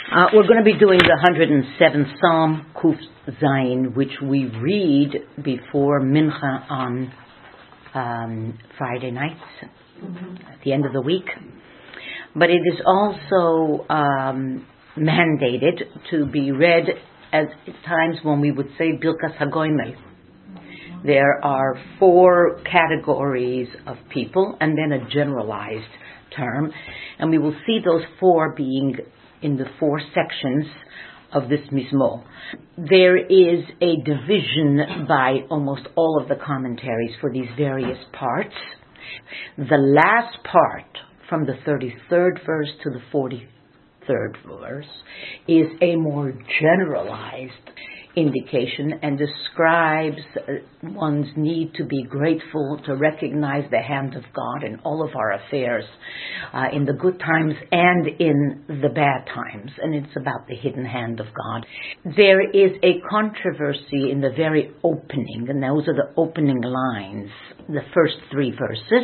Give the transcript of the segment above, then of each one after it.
We're going to be doing the 107th Psalm, Kuf Zayin, which we read before Mincha on Friday nights, at the end of the week. But it is also mandated to be read at times when we would say Birkas HaGoimel. There are 4 categories of people and then a generalized term. And we will see those 4 being in the 4 sections of this Mizmor. There is a division by almost all of the commentaries for these various parts. The last part, from the 33rd verse to the 43rd verse, is a more generalized indication and describes one's need to be grateful, to recognize the hand of God in all of our affairs, in the good times and in the bad times. And it's about the hidden hand of God. There is a controversy in the very opening, and those are the opening lines, the first 3 verses.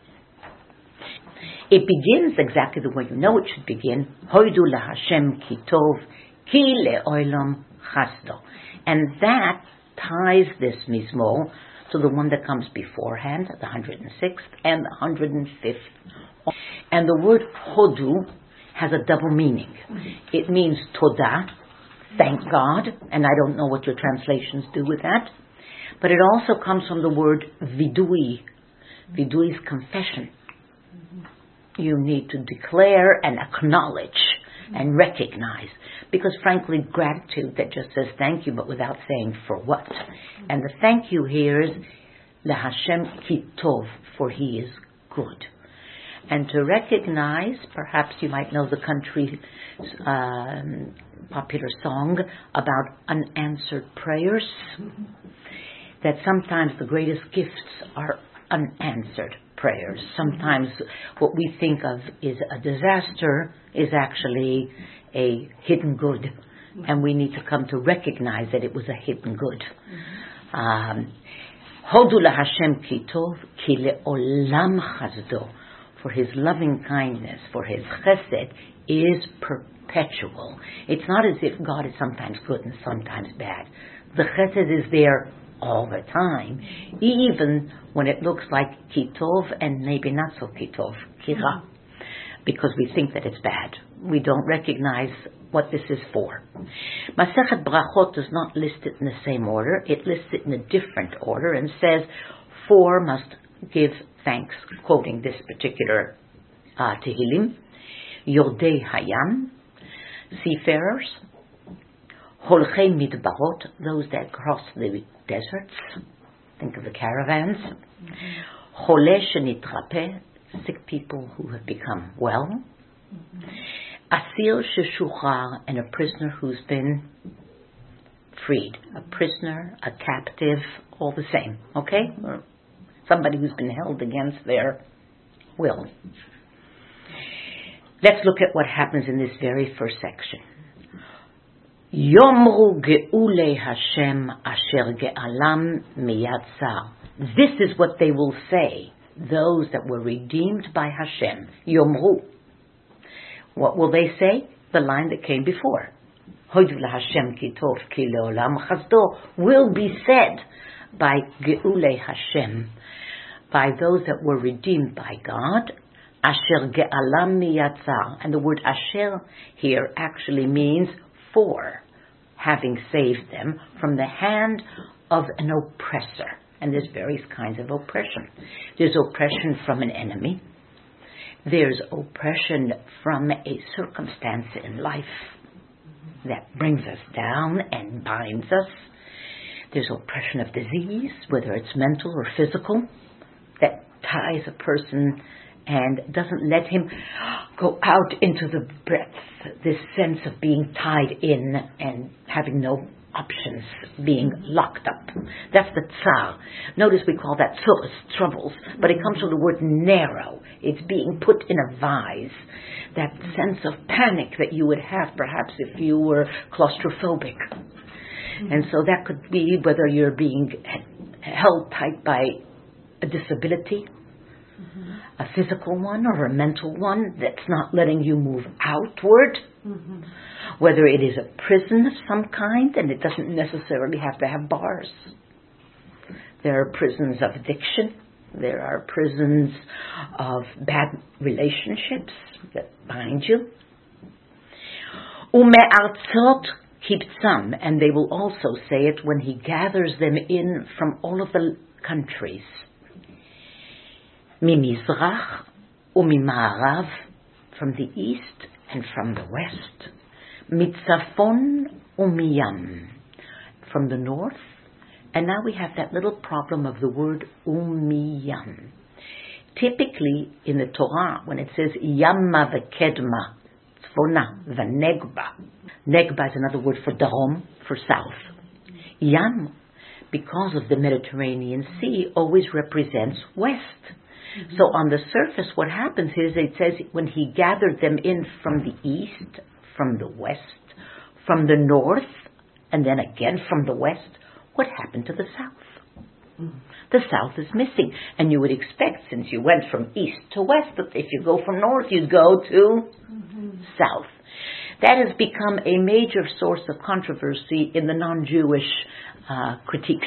It begins exactly the way you know it should begin. Hoidu laHashem ki tov, ki le'olam chasdo. And that ties this Mizmor to the one that comes beforehand, the 106th and the 105th. And the word hodu has a double meaning. It means todah, thank God, and I don't know what your translations do with that. But it also comes from the word vidui. Vidui is confession. You need to declare and acknowledge and recognize. Because frankly, gratitude that just says thank you, but without saying for what. And the thank you here is LaHashem ki tov, for He is good. And to recognize, perhaps you might know the country's popular song about unanswered prayers, that sometimes the greatest gifts are unanswered prayers. Sometimes what we think of is a disaster is actually a hidden good, and we need to come to recognize that it was a hidden good. Hodu laHashem ki tov, ki le'olam chasdo, for His loving kindness, for His chesed is perpetual. It's not as if God is sometimes good and sometimes bad. The chesed is there all the time, even when it looks like ki tov and maybe not so ki tov, ki ra, because we think that it's bad. We don't recognize what this is for. Masechet Brachot does not list it in the same order. It lists it in a different order and says 4 must give thanks, quoting this particular Tehillim. Yordei Hayam, seafarers. Holchei Midbarot, those that cross the deserts. Think of the caravans. Chole Shenitrape, sick people who have become well. Asir Sheshuchar, and a prisoner who's been freed. A prisoner, a captive, all the same. Okay? Or somebody who's been held against their will. Let's look at what happens in this very first section. Yomru ge'ulei Hashem asher ge'alam miyad tzar. This is what they will say, those that were redeemed by Hashem. Yomru. What will they say? The line that came before. Hodu laHashem ki tov ki le'olam chasdo will be said by ge'ulei Hashem, by those that were redeemed by God. Asher ge'alam miyad tzar. And the word asher here actually means for, having saved them from the hand of an oppressor. And there's various kinds of oppression. There's oppression from an enemy. There's oppression from a circumstance in life that brings us down and binds us. There's oppression of disease, whether it's mental or physical, that ties a person and doesn't let him go out into the breadth, this sense of being tied in and having no options, being locked up. That's the tsar. Notice we call that tzuras, troubles, but it comes from the word narrow. It's being put in a vise. That sense of panic that you would have perhaps if you were claustrophobic. And so that could be whether you're being held tight by a disability, a physical one or a mental one that's not letting you move outward, Whether it is a prison of some kind, and it doesn't necessarily have to have bars. There are prisons of addiction. There are prisons of bad relationships that bind you. Ume'artzot hiptzam, and they will also say it when he gathers them in from all of the countries. Mimizrach umima'arav, from the east and from the west. Mitzafon umiyam, from the north. And now we have that little problem of the word umiyam. Typically in the Torah, when it says yamma v'kedma, tzvona v'negba. Negba is another word for darom, for south. Yam, because of the Mediterranean Sea, always represents west. So on the surface, what happens is it says when he gathered them in from the east, from the west, from the north, and then again from the west, what happened to the south? The south is missing. And you would expect, since you went from east to west, that if you go from north, you'd go to south. That has become a major source of controversy in the non-Jewish critiques.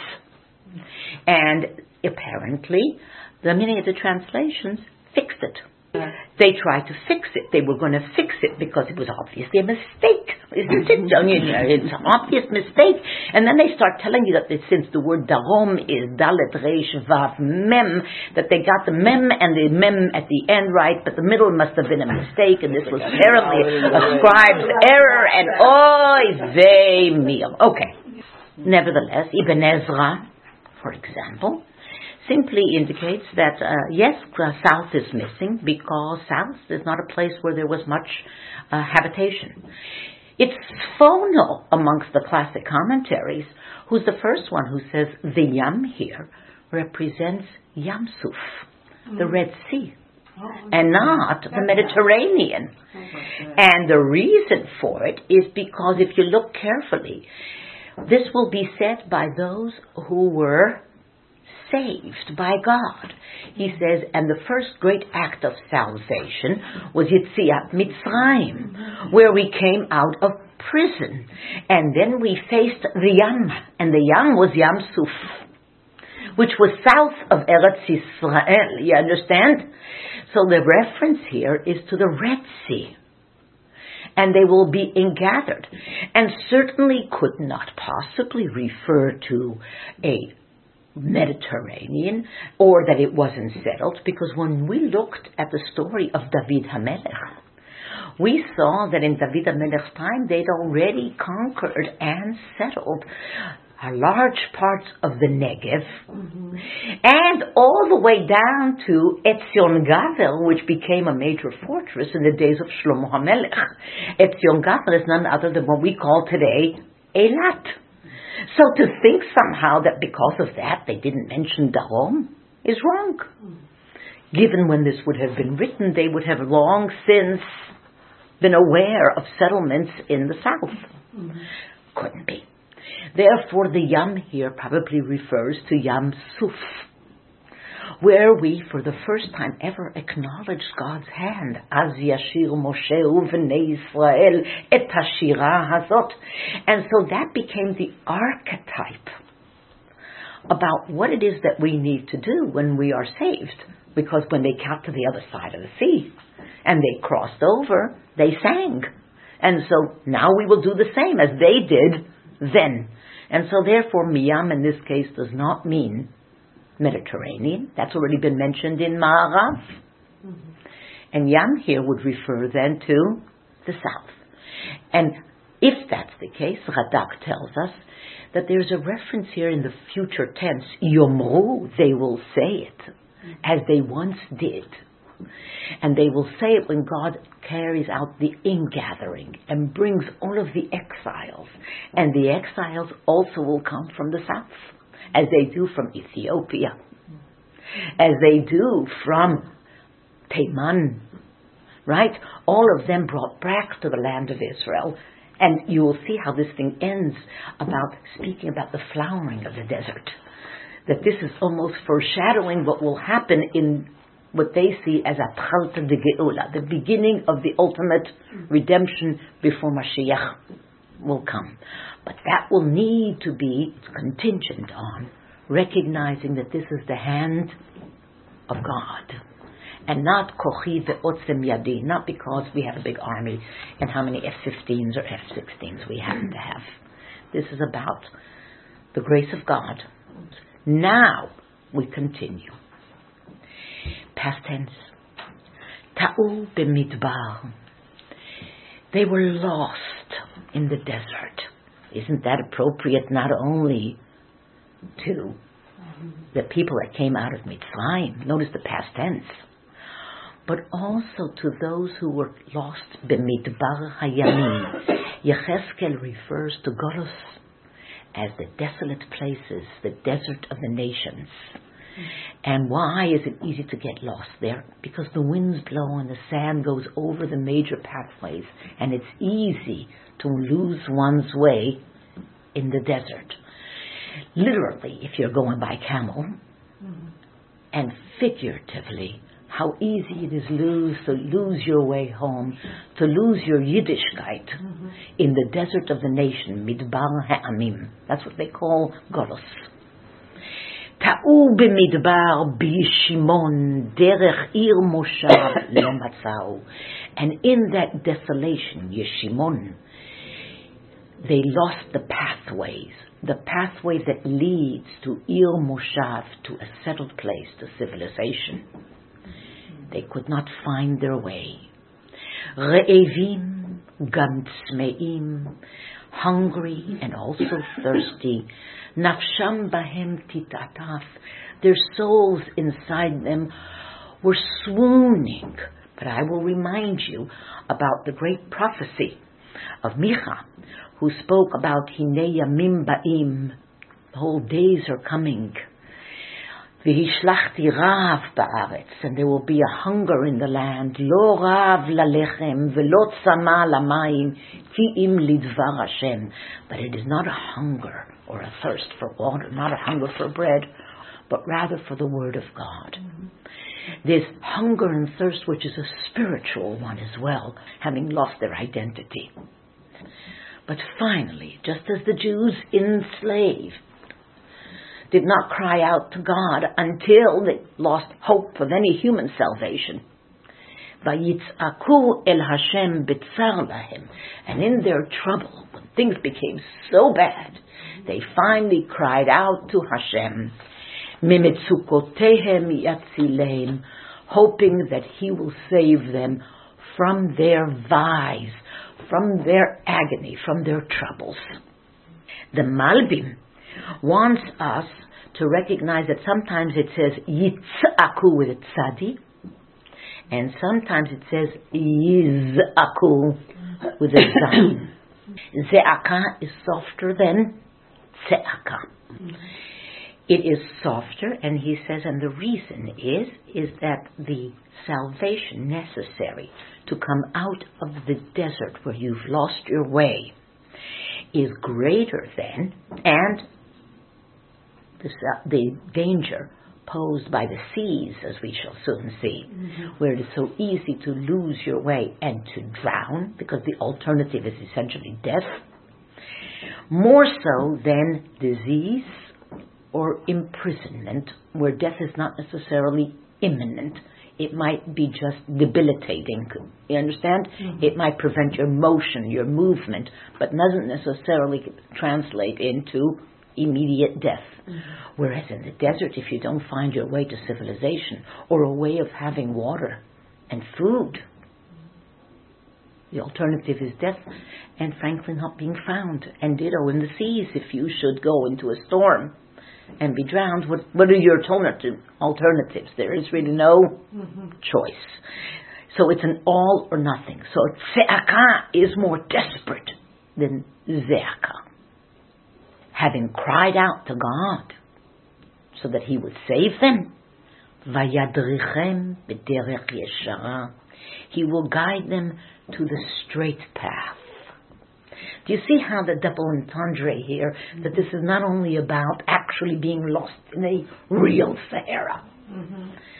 And apparently, the meaning of the translations fixed it. They tried to fix it. They were going to fix it because it was obviously a mistake. Isn't it? It's an obvious mistake. And then they start telling you that since the word darom is dalet reish vav mem, that they got the mem and the mem at the end right, but the middle must have been a mistake, and this was terribly a scribe's error, and oy vey meal. Okay. Nevertheless, Ibn Ezra, for example, simply indicates that, yes, south is missing because south is not a place where there was much habitation. It's Sfono amongst the classic commentaries, who's the first one who says the Yam here represents Yam Suf, the Red Sea, and not the Mediterranean. And the reason for it is because if you look carefully, this will be said by those who were saved by God. He says, and the first great act of salvation was Yetziat Mitzrayim, where we came out of prison, and then we faced the Yam, and the Yam was Yam Suf, which was south of Eretz Yisrael. You understand? So the reference here is to the Red Sea, and they will be ingathered, and certainly could not possibly refer to a Mediterranean, or that it wasn't settled, because when we looked at the story of David HaMelech, we saw that in David HaMelech's time they'd already conquered and settled large parts of the Negev, and all the way down to Etzion Gavel, which became a major fortress in the days of Shlomo HaMelech. Etzion Gavel is none other than what we call today Eilat. So to think somehow that because of that they didn't mention Darom is wrong. Given when this would have been written, they would have long since been aware of settlements in the south. Couldn't be. Therefore, the Yam here probably refers to Yam Suf, where we, for the first time ever, acknowledge God's hand. Az yashir Moshe uvnei Israel et hashira hazot. And so that became the archetype about what it is that we need to do when we are saved. Because when they got to the other side of the sea and they crossed over, they sang. And so now we will do the same as they did then. And so therefore, Miyam in this case does not mean Mediterranean. That's already been mentioned in Ma'arav. And Yam here would refer then to the south. And if that's the case, Radak tells us that there's a reference here in the future tense, Yomru, they will say it, as they once did. And they will say it when God carries out the ingathering and brings all of the exiles. And the exiles also will come from the south, as they do from Ethiopia, as they do from Teman, right? All of them brought back to the land of Israel. And you will see how this thing ends about speaking about the flowering of the desert. That this is almost foreshadowing what will happen in what they see as Atchalta de Geula, the beginning of the ultimate redemption before Mashiach will come. But that will need to be contingent on recognizing that this is the hand of God, and not kochi ve'otzem yadi, not because we have a big army and how many F-15s or F-16s we happen to have. This is about the grace of God. Now we continue. Past tense. Ta'u b'midbar. They were lost in the desert. Isn't that appropriate not only to the people that came out of Mitzrayim, notice the past tense, but also to those who were lost b'midbar hayamim. Yecheskel refers to Golos as the desolate places, the desert of the nations. And why is it easy to get lost there? Because the winds blow and the sand goes over the major pathways, and it's easy to lose one's way in the desert. Literally, if you're going by camel, and figuratively, how easy it is to lose your way home, to lose your Yiddishkeit in the desert of the nation, Midbar Ha'amim. That's what they call Golos. Ta'u b'midbar b'yishimon derech ir moshav lo matzau. And in that desolation, Yeshimon, they lost the pathway that leads to ir moshav, to a settled place, to civilization. They could not find their way. Re'evim gam tzmeim, hungry and also thirsty. Nafsham bahem titataf, their souls inside them were swooning. But I will remind you about the great prophecy of Micha, who spoke about Hinei Yamim Ba'im, the whole days are coming. V'hishlachti rav ba'aretz, and there will be a hunger in the land. Lo rav lalechem v'lo tzama lamayim ki im lidvar Hashem. But it is not a hunger or a thirst for water, not a hunger for bread, but rather for the word of God. This hunger and thirst, which is a spiritual one as well, having lost their identity. But finally, just as the Jews enslaved did not cry out to God until they lost hope of any human salvation, Vayitz'aku el Hashem b'tzar lahem, and in their trouble, when things became so bad, they finally cried out to Hashem, Mimitzukotehem yatzilehem, hoping that He will save them from their vies, from their agony, from their troubles. The Malbim wants us to recognize that sometimes it says Yitz'aku with a tzadi, and sometimes it says Yiz'aku with a zayin. Ze'aka is softer than Tze'aka. It is softer, and he says, and the reason is that the salvation necessary to come out of the desert where you've lost your way is greater than, and the danger posed by the seas, as we shall soon see, where it is so easy to lose your way and to drown, because the alternative is essentially death, more so than disease or imprisonment, where death is not necessarily imminent. It might be just debilitating. You understand? It might prevent your motion, your movement, but doesn't necessarily translate into immediate death. Whereas in the desert, if you don't find your way to civilization or a way of having water and food, the alternative is death, and frankly not being found. And ditto in the seas, if you should go into a storm and be drowned, what are your alternatives? There is really no choice. So it's an all or nothing. So Tze'aka is more desperate than Ze'aka. Having cried out to God so that He would save them, Vayadrichem b'derech yeshara, He will guide them to the straight path. Do you see how the double entendre here, that this is not only about actually being lost in a real Sahara,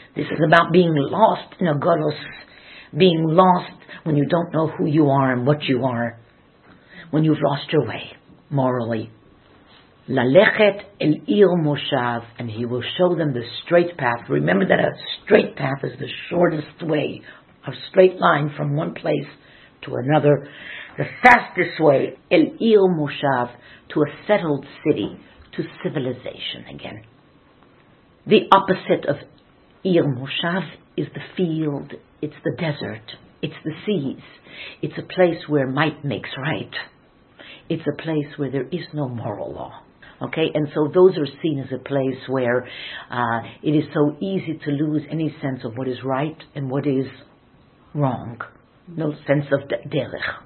This is about being lost in a galus, being lost when you don't know who you are and what you are, when you've lost your way morally. Lalechet el ir moshav, and he will show them the straight path. Remember that a straight path is the shortest way, a straight line from one place to another. The fastest way, el ir moshav, to a settled city, to civilization again. The opposite of ir moshav is the field, it's the desert, it's the seas. It's a place where might makes right. It's a place where there is no moral law. Okay, and so those are seen as a place where it is so easy to lose any sense of what is right and what is wrong. No sense of derech.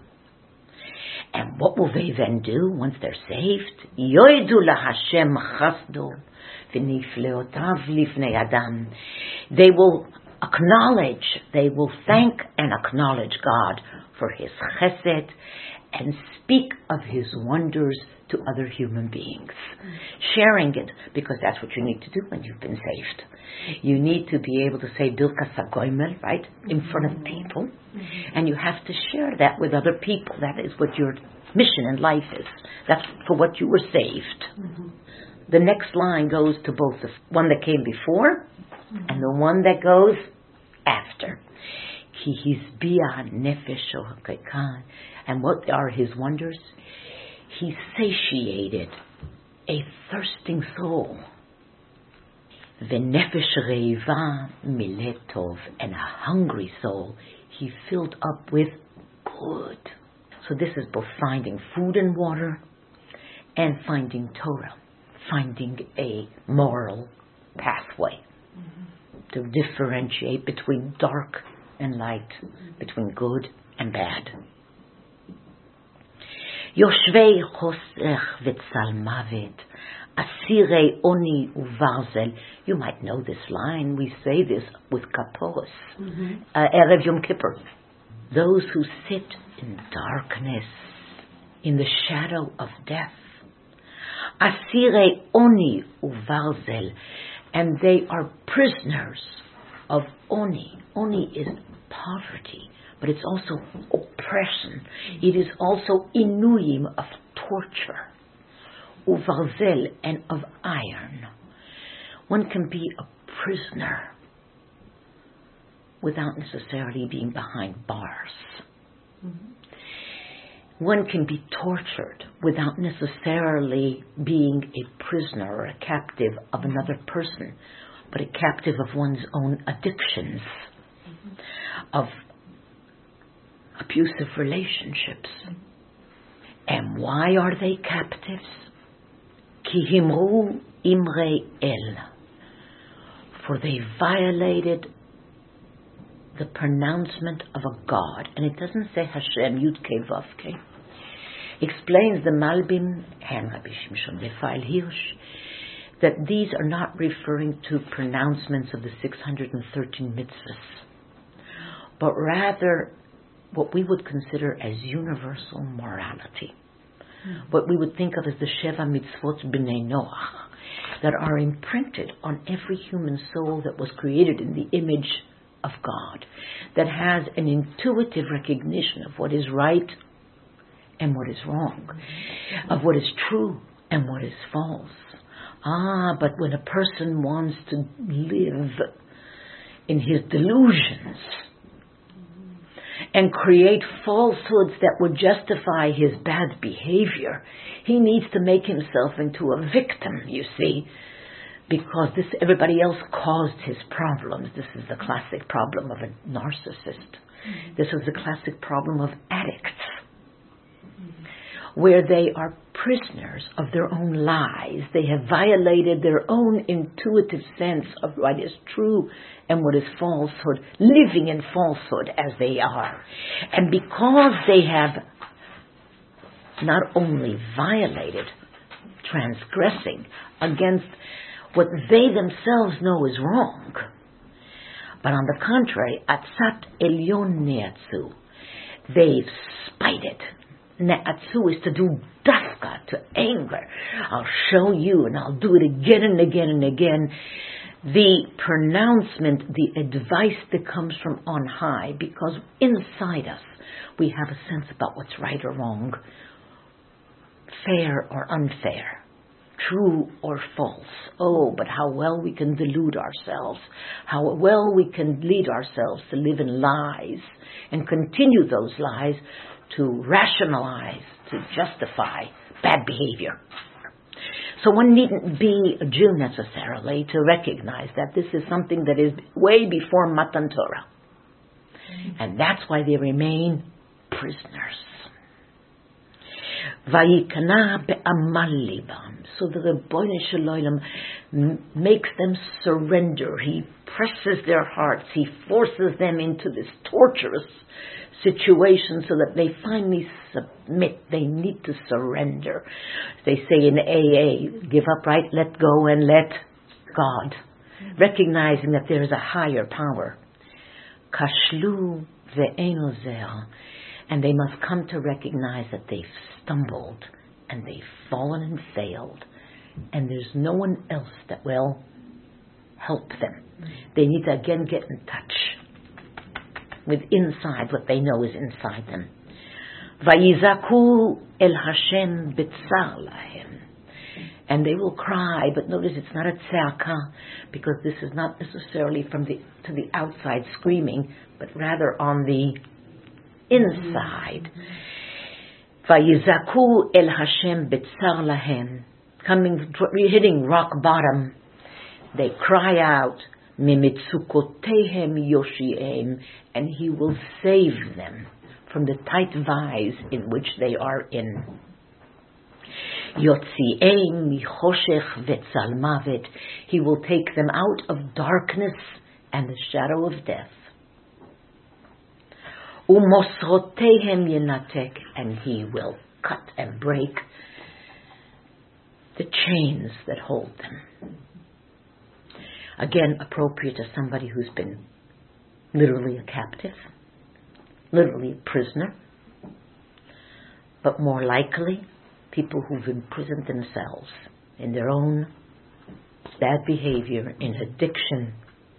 And what will they then do once they're saved? Yoidu laHashem chasdo v'nifleotav lifnei adam. They will acknowledge, they will thank and acknowledge God for His chesed and speak of His wonders to other human beings. Sharing it, because that's what you need to do when you've been saved. You need to be able to say Birkas HaGoimel, right, in front of people. And you have to share that with other people. That is what your mission in life is. That's for what you were saved. The next line goes to both the one that came before and the one that goes after. Ki hisbia nefesho hakekan. And what are His wonders? He satiated a thirsting soul. V'nefesh reiva miletov, and a hungry soul He filled up with good. So this is both finding food and water and finding Torah, finding a moral pathway to differentiate between dark and light, between good and bad. Yoshvei chosech v'tzal mavet, asirei oni uvarzel. You might know this line. We say this with kaporos, Erev Yom Kippur. Those who sit in darkness, in the shadow of death. Asirei oni uvarzel, and they are prisoners of oni. Oni is poverty, but it's also oppression. It is also inuyim of torture, uvarzel, and of iron. One can be a prisoner without necessarily being behind bars. One can be tortured without necessarily being a prisoner or a captive of another person, but a captive of one's own addictions, of abusive relationships. And why are they captives? Ki himru imrei el. For they violated the pronouncement of a God. And it doesn't say Hashem, Yud-Kei Vav-Kei. Explains the Malbim and Rabbi Shimshon Raphael Hirsch that these are not referring to pronouncements of the 613 mitzvahs, but rather what we would consider as universal morality. What we would think of as the Sheva Mitzvot B'nai Noach, that are imprinted on every human soul that was created in the image of God, that has an intuitive recognition of what is right and what is wrong, of what is true and what is false. But when a person wants to live in his delusions and create falsehoods that would justify his bad behavior, he needs to make himself into a victim, you see, because everybody else caused his problems. This is the classic problem of a narcissist. This is the classic problem of addicts, where they are prisoners of their own lies. They have violated their own intuitive sense of what is true and what is falsehood, living in falsehood as they are. And because they have not only violated, transgressing against what they themselves know is wrong, but on the contrary, atzat elyon ne'atzu, they've spited. Ne'atzu is to do dafka, to anger. I'll show you and I'll do it again and again and again. the pronouncement, the advice that comes from on high, because inside us we have a sense about what's right or wrong, fair or unfair, true or false. Oh, but how well we can delude ourselves, how well we can lead ourselves to live in lies and continue those lies to rationalize, to justify bad behavior. So one needn't be a Jew necessarily to recognize that this is something that is way before Matan Torah. And that's why they remain prisoners. Vayikana be'amal libam, so the Rebbeinu Shel Olam makes them surrender. He presses their hearts. He forces them into this torturous situation so that they finally submit. They need to surrender. They say in AA, give up, right? Let go and let God. Recognizing that there is a higher power. Kashlu ve'eno zeh. And they must come to recognize that they've stumbled and they've fallen and failed. And there's no one else that will help them. They need to again get in touch with inside what they know is inside them. Vayizaku el Hashem b'tzar lahem. And they will cry, but notice it's not a tzaka, because this is not necessarily to the outside screaming, but rather on the inside. Vayizaku el Hashem b'tzar lahem. Hitting rock bottom, they cry out, Mimitzukotehem Yoshiem, and He will save them from the tight vise in which they are in. Yotziem michoshech vetzalmavet, He will take them out of darkness and the shadow of death. Umosrotehem yenatek, and He will cut and break the chains that hold them. Again, appropriate to somebody who's been literally a captive, literally a prisoner, but more likely people who've imprisoned themselves in their own bad behavior, in addiction,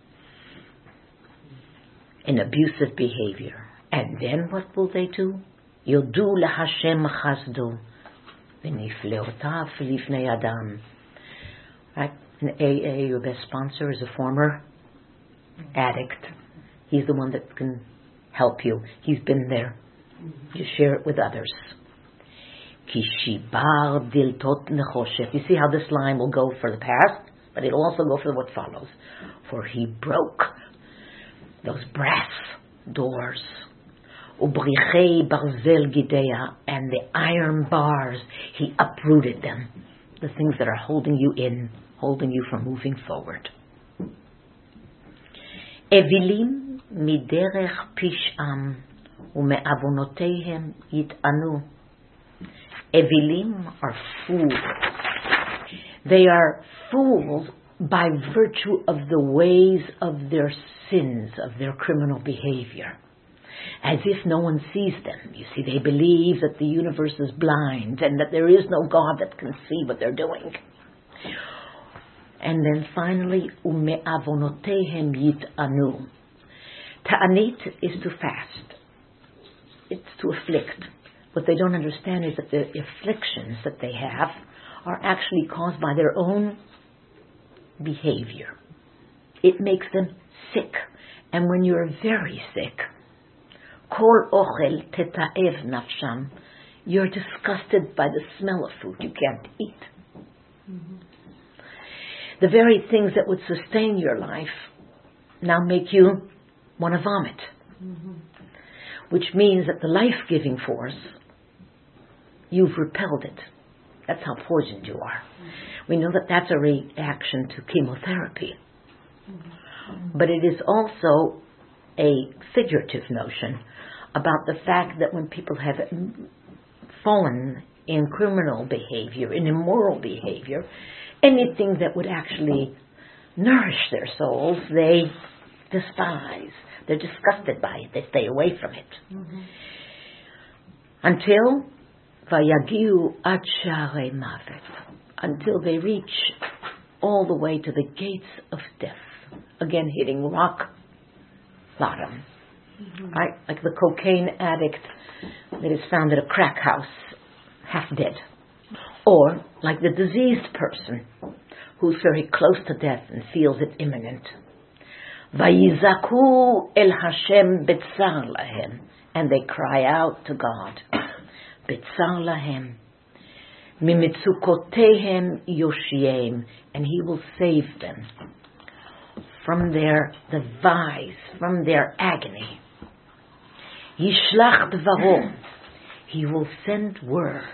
in abusive behavior. And then what will they do? Yodu laHashem chasdo v'nifleotav lifnei adam. Right? In AA, your best sponsor is a former addict. He's the one that can help you. He's been there. You share it with others. Kishibar diltot nechoshet. You see how this line will go for the past, but it'll also go for what follows. For He broke those brass doors. Ubrichei barzel gidea, and the iron bars, He uprooted them. The things that are holding you in, holding you from moving forward. Evilim miderech pish'am ume'avonotehem yit'anu. Evilim are fools. They are fools by virtue of the ways of their sins, of their criminal behavior. As if no one sees them. You see, they believe that the universe is blind and that there is no God that can see what they're doing. And then finally, ume'avonotehem yit'anu. Ta'anit is to fast. It's to afflict. What they don't understand is that the afflictions that they have are actually caused by their own behavior. It makes them sick. And when you're very sick, kol ochel teta'ev nafsham, you're disgusted by the smell of food. You can't eat. Mm-hmm. The very things that would sustain your life now make you want to vomit. Mm-hmm. Which means that the life-giving force, you've repelled it. That's how poisoned you are. Mm-hmm. We know that that's a reaction to chemotherapy. Mm-hmm. But it is also a figurative notion about the fact that when people have fallen in criminal behavior, in immoral behavior, anything that would actually nourish their souls, they despise. They're disgusted by it. They stay away from it. Mm-hmm. Until vayagiu ad sharei mavet, until they reach all the way to the gates of death. Again, hitting rock bottom. Right? Like the cocaine addict that is found at a crack house, half dead. Or like the diseased person who's very close to death and feels it imminent. Vayizaku el Hashem betzar lahem. And they cry out to God. Betzar lahem. Mimitzukotehem yoshiem. And He will save them from their device, from their agony. Yishlach dvaro. He will send word.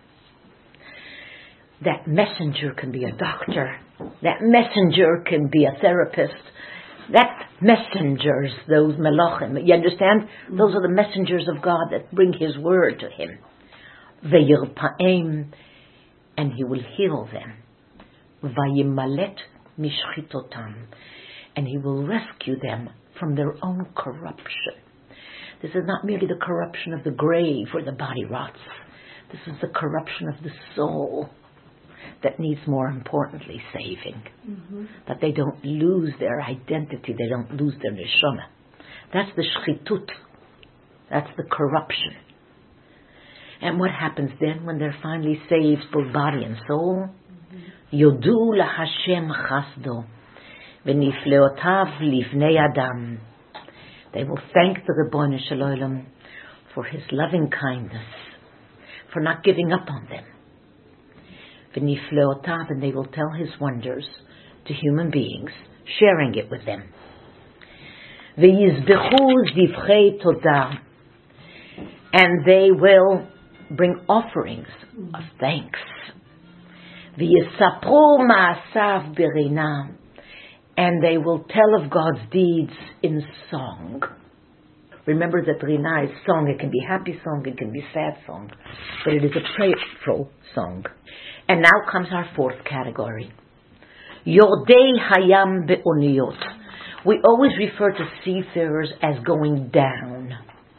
That messenger can be a doctor. That messenger can be a therapist. That messengers, those melachim, you understand? Those are the messengers of God that bring His word to him. Vayirpa'em, and He will heal them. Vayimalet mishchitotam, and He will rescue them from their own corruption. This is not merely the corruption of the grave where the body rots. This is the corruption of the soul that needs, more importantly, saving. That they don't lose their identity, they don't lose their neshama. That's the shchitut. That's the corruption. And what happens then when they're finally saved, both body and soul? Yodu la Hashem chasdo v'nifleotav livnei adam. They will thank the Ribono Shel Olam for His loving kindness, for not giving up on them. V'nifleotav, and they will tell His wonders to human beings, sharing it with them. V'yizbechu divrei todah, and they will bring offerings of thanks. V'yisapru ma'asav b'rinah, and they will tell of God's deeds in song. Remember that Rinah is song. It can be happy song, it can be sad song, but it is a prayerful song. And now comes our fourth category. Yordei hayam be'oniyot. We always refer to seafarers as going down.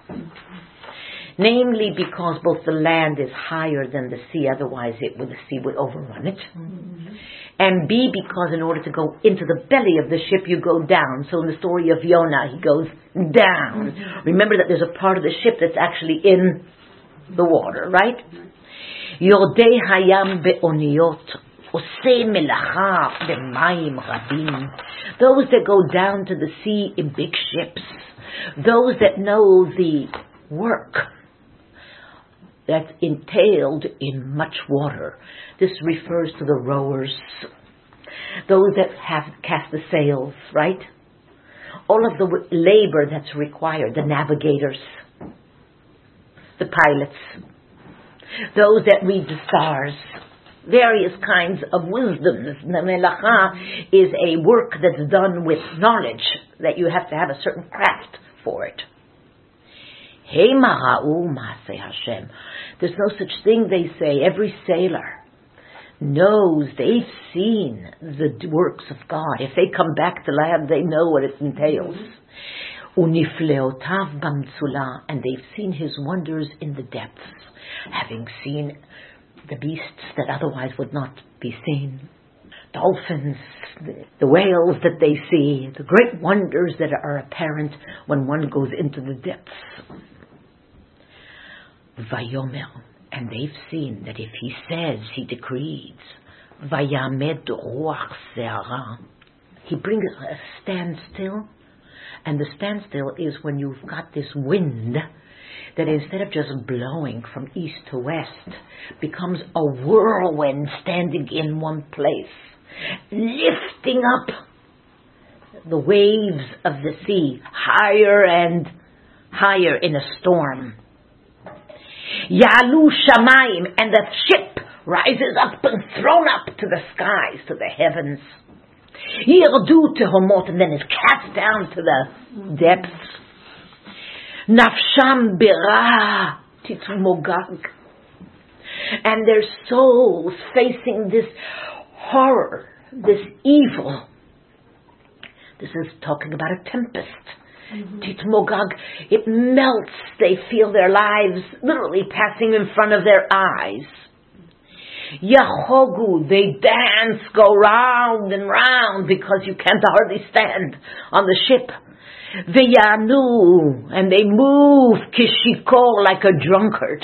Namely because both the land is higher than the sea, otherwise the sea would overrun it. And B, because in order to go into the belly of the ship, you go down. So in the story of Yonah, he goes down. Remember that there's a part of the ship that's actually in the water, right? Yordei hayam be'oniyot, osei melacha b'mayim rabim. Those that go down to the sea in big ships, those that know the work that's entailed in much water. This refers to the rowers, those that have cast the sails, right? All of the labor that's required, the navigators, the pilots, those that read the stars, various kinds of wisdoms. The melacha is a work that's done with knowledge, that you have to have a certain craft for it. Hey mara'u ma'aseh Hashem. There's no such thing, they say. Every sailor knows, they've seen the works of God. If they come back to land, they know what it entails. Unifleotav bamtsula, and they've seen His wonders in the depths, having seen the beasts that otherwise would not be seen, dolphins, the whales that they see, the great wonders that are apparent when one goes into the depths. Vayomer, and they've seen that if He says, He decrees, Vayamed ruach se'ara, He brings a standstill, and the standstill is when you've got this wind that instead of just blowing from east to west, becomes a whirlwind standing in one place, lifting up the waves of the sea higher and higher in a storm. Yalu shamayim, and the ship rises up and thrown up to the skies, to the heavens. Yirdu tehomot, and then is cast down to the depths. Nafsham bira titmogag, and their souls facing this horror, this evil. This is talking about a tempest. Titmogag, it melts. They feel their lives literally passing in front of their eyes. Yachogu, they dance, go round and round because you can't hardly stand on the ship. V'yanu, and they move kishikor like a drunkard.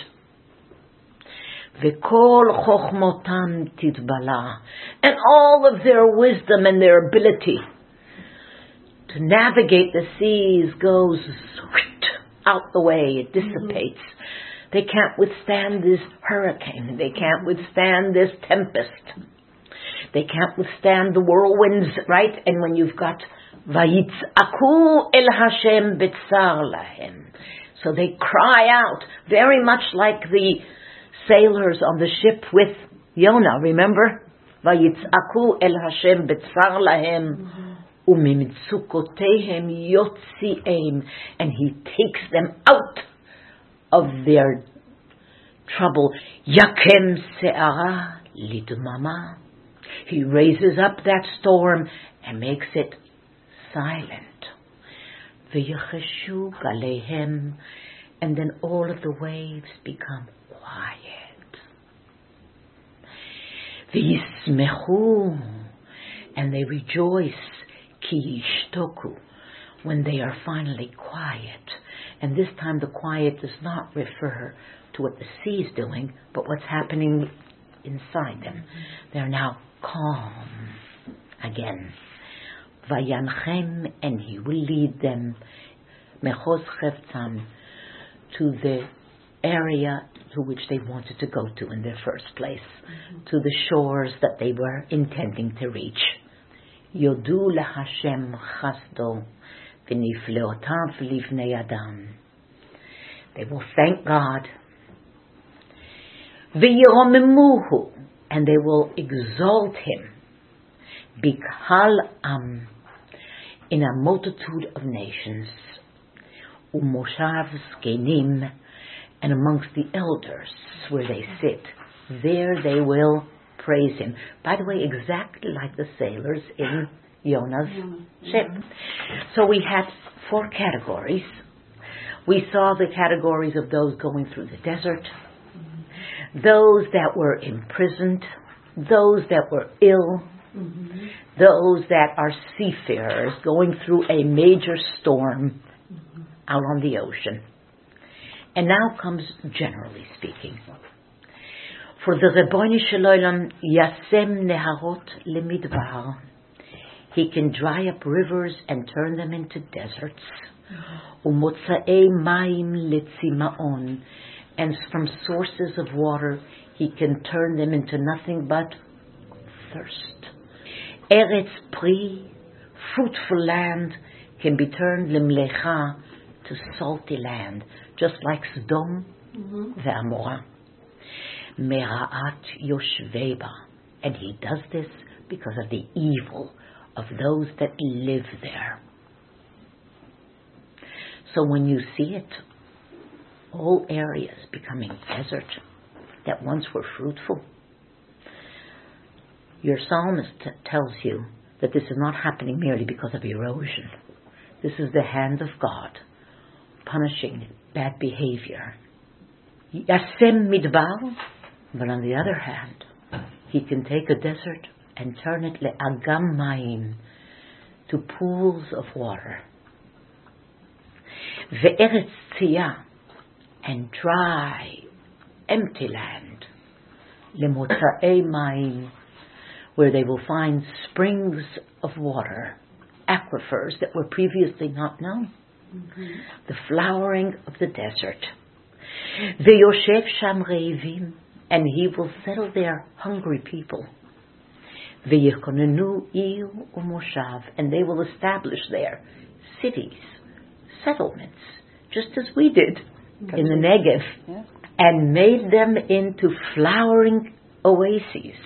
V'kol chochmotam titbala, and all of their wisdom and their ability to navigate the seas goes out the way, it dissipates. They can't withstand this hurricane. They can't withstand this tempest. They can't withstand the whirlwinds, right? And when you've got Vayitz'aku el Hashem b'tzar lahem, so they cry out, very much like the sailors on the ship with Yonah, remember? Vayitz'aku el Hashem b'tzar lahem, u'mimitzukotehem yotzi'em, and he takes them out of their trouble. Yakem se'ara lidmama, he raises up that storm and makes it silent. V'yecheshu galeihem, and then all of the waves become quiet. V'yismechu, and they rejoice, ki yishtoku, when they are finally quiet. And this time the quiet does not refer to what the sea is doing, but what's happening inside them. They're now calm again. Vayanchem, and he will lead them, mechos cheftzam, to the area to which they wanted to go to in their first place, to the shores that they were intending to reach. Yodu leHashem chasdo v'nifleotav livnei adam. They will thank God. V'yiromemuhu, and they will exalt him. Bikhal am, in a multitude of nations. Umoshav zkenim, and amongst the elders where they sit, there they will praise him. By the way, exactly like the sailors in Yonah's ship. So we had 4 categories. We saw the categories of those going through the desert, those that were imprisoned, those that were ill, those that are seafarers going through a major storm out on the ocean. And now comes generally speaking. For the Rebbeinu Shel Olam, Yasem Neharot Lemidbar, he can dry up rivers and turn them into deserts. Umotza'ei Maim Letzimaon, and from sources of water he can turn them into nothing but thirst. Eretz Pri, fruitful land, can be turned Lemlecha, to salty land, just like Sodom ve'Amorah. Mera'at Yoshveba, and he does this because of the evil of those that live there. So when you see it, whole areas becoming desert that once were fruitful, your psalmist tells you that this is not happening merely because of erosion. This is the hand of God punishing bad behavior. Yasem midbar, but on the other hand, he can take a desert and turn it le'agam mayim, to pools of water. Ve'eretz tziyah, and dry, empty land, lemotza'ei mayim, where they will find springs of water, aquifers that were previously not known. The flowering of the desert. Ve'yoshev sham reivim, and he will settle there hungry people. Ve'yekonenu ir u'moshav, and they will establish there cities, settlements, just as we did in the Negev, and made them into flowering oases.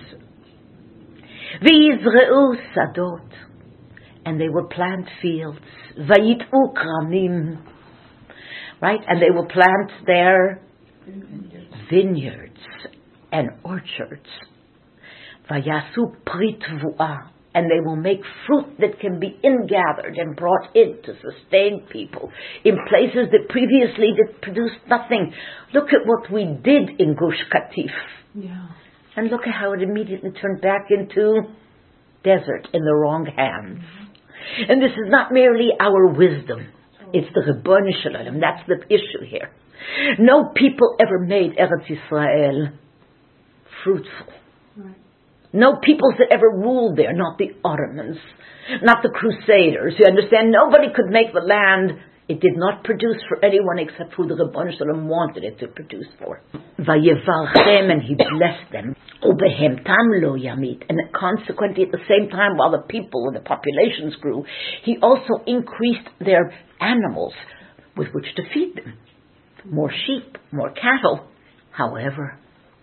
Ve'yizre'u sadot, and they will plant fields. Vayit'u kramim, right? And they will plant their vineyards and orchards. Vayasu prit vu'ah, and they will make fruit that can be ingathered and brought in to sustain people in places that previously did produce nothing. Look at what we did in Gush Katif. And look at how it immediately turned back into desert in the wrong hands. And this is not merely our wisdom. It's the Ribono Shel Olam. That's the issue here. No people ever made Eretz Yisrael fruitful. Right. No peoples that ever ruled there, not the Ottomans, not the Crusaders. You understand? Nobody could make the land. It did not produce for anyone except who the Ribono Shel Olam wanted it to produce for. Vayevarchem, and he blessed them. Ubehemtam lo yamit. And consequently, at the same time, while the people and the populations grew, he also increased their animals with which to feed them. More sheep, more cattle. However,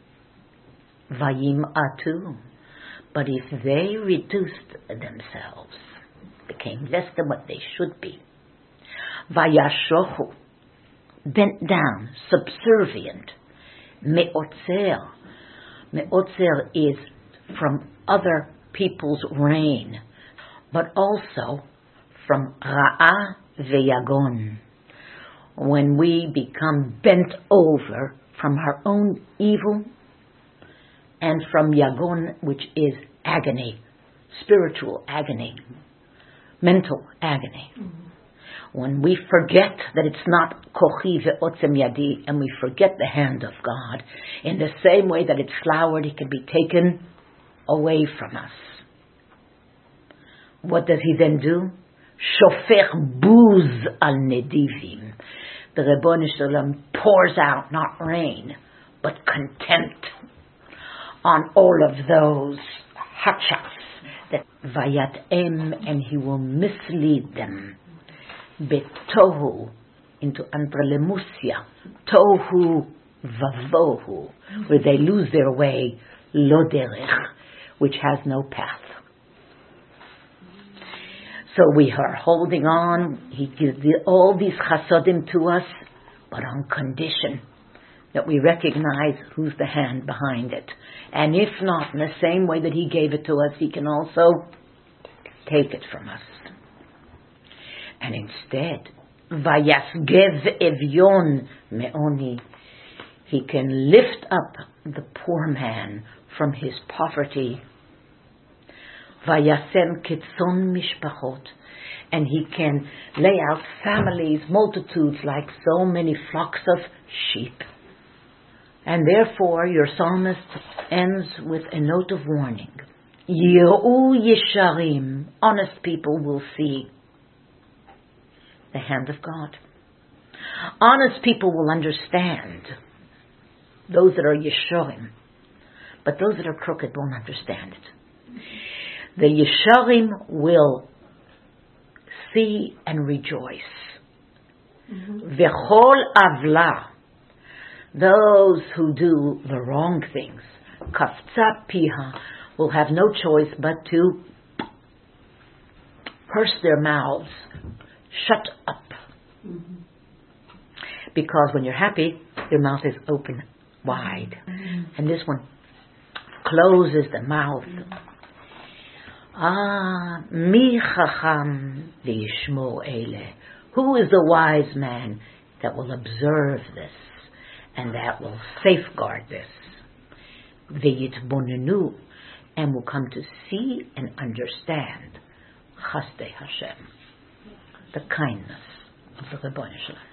vayim atu. But if they reduced themselves, became less than what they should be, vayashochu, bent down, subservient, me'otzer. Me'otzer is from other people's reign, but also from ra'ah ve'yagon. When we become bent over from our own evil, and from yagon, which is agony, spiritual agony, mental agony. When we forget that it's not kochi ve'otzem yadi, and we forget the hand of God, in the same way that it's flowered, it can be taken away from us. What does he then do? Shofer buz al nedivim. The Ribono Shel Olam pours out not rain, but contempt on all of those hachas that vayat'em, and he will mislead them. Betohu, into antrelemusia, tohu vavohu, where they lose their way, lo derech, which has no path. So we are holding on. He gives all these chasodim to us, but on condition that we recognize who's the hand behind it. And if not, in the same way that he gave it to us, he can also take it from us. And instead, vayasgev evyon me'oni, he can lift up the poor man from his poverty. Vayasem ketzon mishpachot, and he can lay out families, multitudes, like so many flocks of sheep. And therefore, your psalmist ends with a note of warning. Yir'u yesharim, honest people will see the hand of God. Honest people will understand. Those that are yesharim, but those that are crooked won't understand it. The yesharim will see and rejoice. V'chol avla, those who do the wrong things, kafza piha, will have no choice but to purse their mouths, shut up. Because when you're happy, your mouth is open wide. And this one closes the mouth. Mi chacham v'yishmo ele. Who is the wise man that will observe this and that will safeguard this? V'yitbonenu, and will come to see and understand Chasdei Hashem, the kindness of the Ribono Shel Olam.